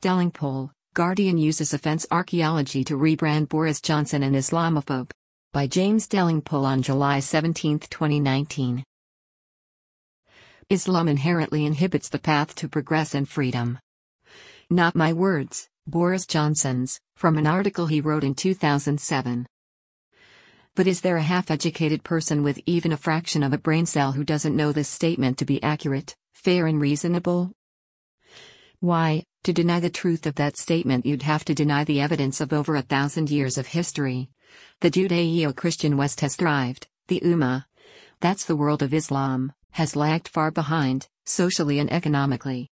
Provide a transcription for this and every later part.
Delingpole, Guardian uses offense archaeology to rebrand Boris Johnson an Islamophobe. By James Delingpole on July 17, 2019. Islam inherently inhibits the path to progress and freedom. Not my words, Boris Johnson's, from an article he wrote in 2007. But is there a half-educated person with even a fraction of a brain cell who doesn't know this statement to be accurate, fair and reasonable? Why, to deny the truth of that statement you'd have to deny the evidence of over 1,000 years of history. The Judeo-Christian West has thrived, the Ummah, that's the world of Islam, has lagged far behind, socially and economically.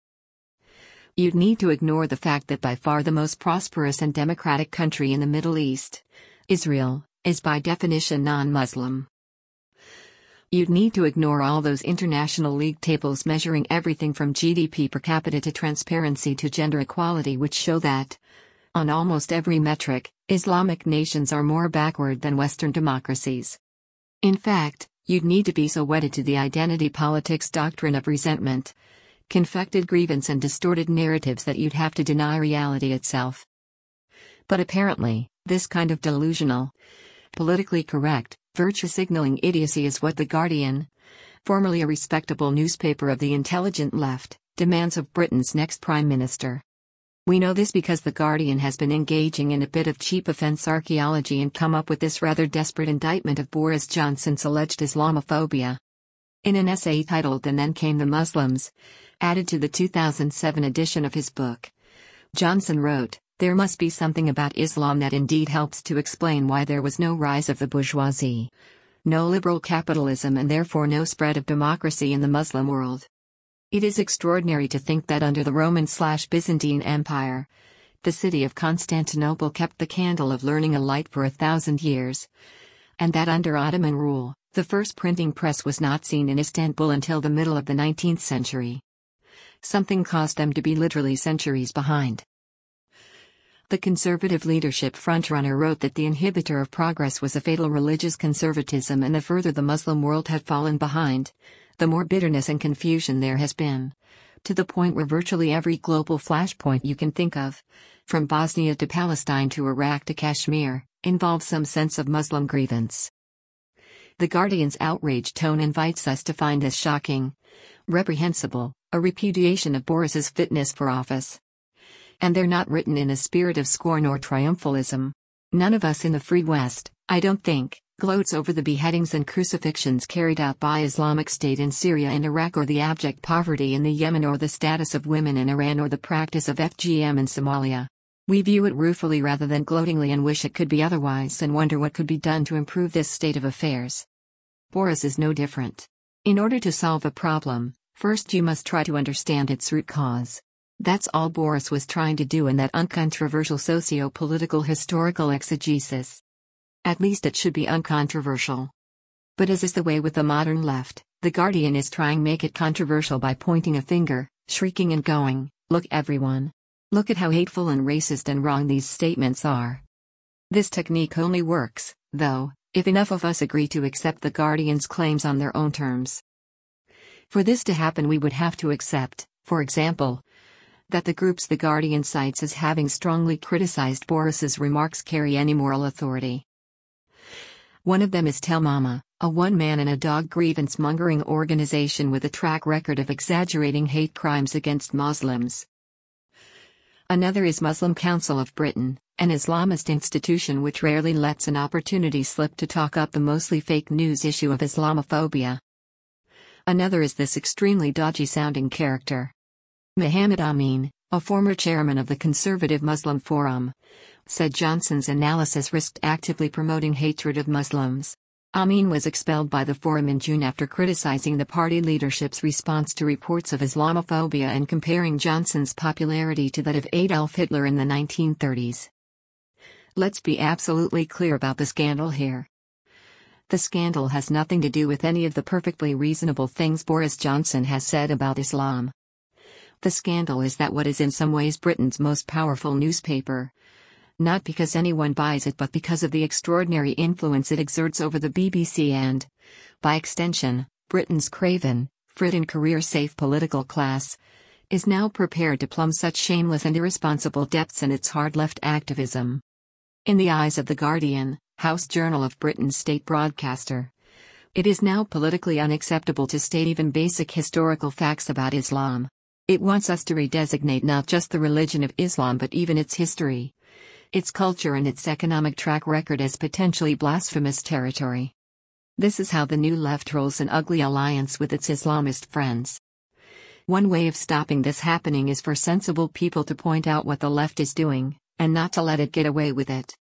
You'd need to ignore the fact that by far the most prosperous and democratic country in the Middle East, Israel, is by definition non-Muslim. You'd need to ignore all those international league tables measuring everything from GDP per capita to transparency to gender equality, which show that, on almost every metric, Islamic nations are more backward than Western democracies. In fact, you'd need to be so wedded to the identity politics doctrine of resentment, confected grievance and distorted narratives that you'd have to deny reality itself. But apparently, this kind of delusional, politically correct, virtue-signaling idiocy is what The Guardian, formerly a respectable newspaper of the intelligent left, demands of Britain's next Prime Minister. We know this because The Guardian has been engaging in a bit of cheap offense archaeology and come up with this rather desperate indictment of Boris Johnson's alleged Islamophobia. In an essay titled "And Then Came the Muslims," added to the 2007 edition of his book, Johnson wrote, "There must be something about Islam that indeed helps to explain why there was no rise of the bourgeoisie, no liberal capitalism and therefore no spread of democracy in the Muslim world. It is extraordinary to think that under the Roman/Byzantine Empire, the city of Constantinople kept the candle of learning alight for 1,000 years, and that under Ottoman rule, the first printing press was not seen in Istanbul until the middle of the 19th century. Something caused them to be literally centuries behind." The conservative leadership frontrunner wrote that the inhibitor of progress was a fatal religious conservatism, and the further the Muslim world had fallen behind, the more bitterness and confusion there has been, to the point where virtually every global flashpoint you can think of, from Bosnia to Palestine to Iraq to Kashmir, involves some sense of Muslim grievance. The Guardian's outraged tone invites us to find this shocking, reprehensible, a repudiation of Boris's fitness for office. And they're not written in a spirit of scorn or triumphalism. None of us in the Free West, I don't think, gloats over the beheadings and crucifixions carried out by Islamic State in Syria and Iraq, or the abject poverty in the Yemen, or the status of women in Iran, or the practice of FGM in Somalia. We view it ruefully rather than gloatingly and wish it could be otherwise and wonder what could be done to improve this state of affairs. Boris is no different. In order to solve a problem, first you must try to understand its root cause. That's all Boris was trying to do in that uncontroversial socio-political historical exegesis. At least it should be uncontroversial. But as is the way with the modern left, The Guardian is trying to make it controversial by pointing a finger, shrieking and going, "Look everyone. Look at how hateful and racist and wrong these statements are." This technique only works, though, if enough of us agree to accept The Guardian's claims on their own terms. For this to happen, we would have to accept, for example, that the groups The Guardian cites as having strongly criticized Boris's remarks carry any moral authority. One of them is Tell Mama, a one-man and a dog grievance-mongering organization with a track record of exaggerating hate crimes against Muslims. Another is Muslim Council of Britain, an Islamist institution which rarely lets an opportunity slip to talk up the mostly fake news issue of Islamophobia. Another is this extremely dodgy-sounding character. Muhammad Amin, a former chairman of the Conservative Muslim Forum, said Johnson's analysis risked actively promoting hatred of Muslims. Amin was expelled by the Forum in June after criticizing the party leadership's response to reports of Islamophobia and comparing Johnson's popularity to that of Adolf Hitler in the 1930s. Let's be absolutely clear about the scandal here. The scandal has nothing to do with any of the perfectly reasonable things Boris Johnson has said about Islam. The scandal is that what is in some ways Britain's most powerful newspaper, not because anyone buys it but because of the extraordinary influence it exerts over the BBC and, by extension, Britain's craven, frit and career-safe political class, is now prepared to plumb such shameless and irresponsible depths in its hard left activism. In the eyes of The Guardian, House Journal of Britain's state broadcaster, it is now politically unacceptable to state even basic historical facts about Islam. It wants us to redesignate not just the religion of Islam but even its history, its culture and its economic track record as potentially blasphemous territory. This is how the New Left rolls an ugly alliance with its Islamist friends. One way of stopping this happening is for sensible people to point out what the left is doing, and not to let it get away with it.